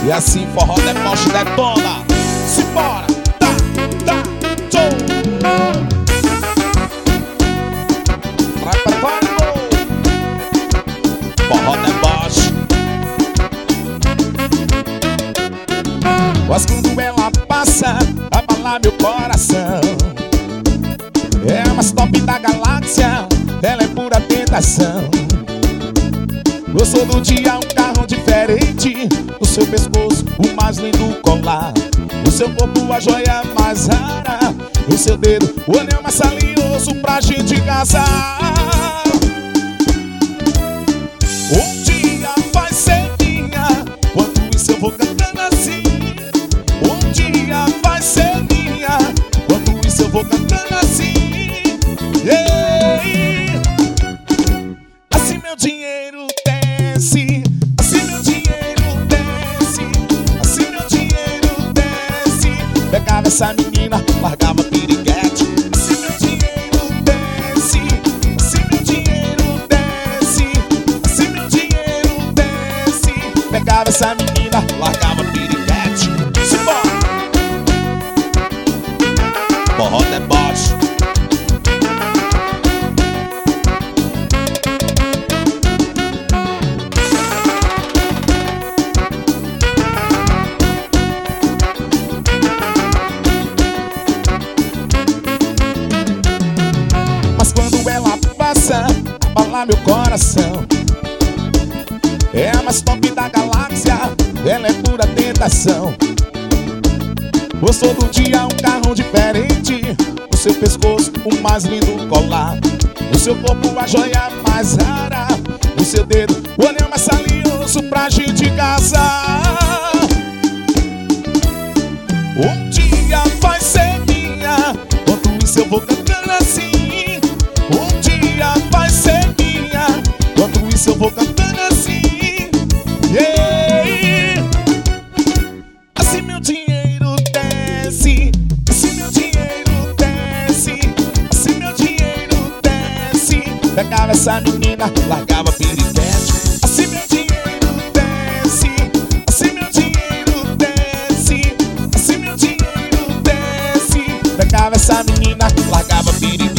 E assim forró deboche detona. Simbora, tá, tchou. Vai pra forró deboche. Mas quando ela passa, abala meu coração. É a mais top da galáxia, ela é pura tentação. Gostou do dia, um carro diferente, o seu pescoço, o mais lindo colar, o seu corpo, a joia mais rara, o seu dedo, o anel mais salioso pra gente casar. Um dia vai ser minha, quando isso eu vou cantando assim. Um dia vai ser minha, quando isso eu vou cantando assim. Yeah. Assim meu dinheiro desce, assim meu dinheiro desce, assim meu dinheiro desce. Pegava essa menina, largava piriguete. Assim meu dinheiro desce, assim meu dinheiro desce, assim meu dinheiro desce. Pegava essa menina, largava piriguete. Simbora! Forró deboche. Mas quando ela passa, abala meu coração. É a mais top da galáxia, ela é pura tentação. Gostou do dia, um carro diferente, o seu pescoço, o mais lindo colar, o seu corpo, a joia mais rara, o seu dedo, o anel mais salioso pra gente casar. Um dia vai ser minha, quando isso eu vou cantando assim. Um dia vai ser minha, quando isso eu vou cantando assim. Yeah. Assim meu dinheiro desce, assim meu dinheiro desce, assim meu dinheiro desce. Pegava essa menina, largava piriguete. Assim meu dinheiro desce, assim meu dinheiro desce, assim meu dinheiro desce. Pegava essa menina, largava piriguete.